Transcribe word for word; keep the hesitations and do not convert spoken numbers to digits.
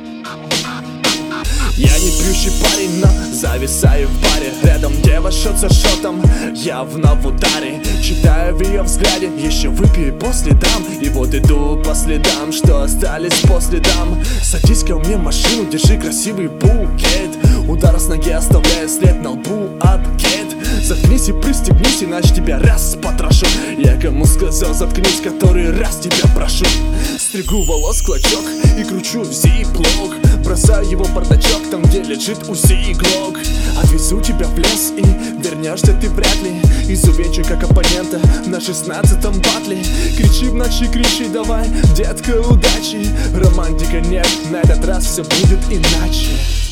Я не пьющий парень, но зависаю в баре. Рядом дева шот за шотом, явно в ударе. Читаю в ее взгляде, еще выпью по следам. И вот иду по следам, что остались после дам. Садись ко мне в машину, держи красивый букет. Удар с ноги оставляя след на лбу обкет. Заткнись и пристегнись, иначе тебя раз потрошу. Я кому сказал заткнись, который раз тебя прошу. Стригу волос клочок и кручу в зиплок. Бросаю его в бардачок, там где лежит УЗИ и глок. Отвезу тебя в лес и вернешься ты вряд ли. Изувечу как оппонента на шестнадцатом батле. Кричи в ночи, кричи давай, детка, удачи. Романтика нет, на этот раз все будет иначе.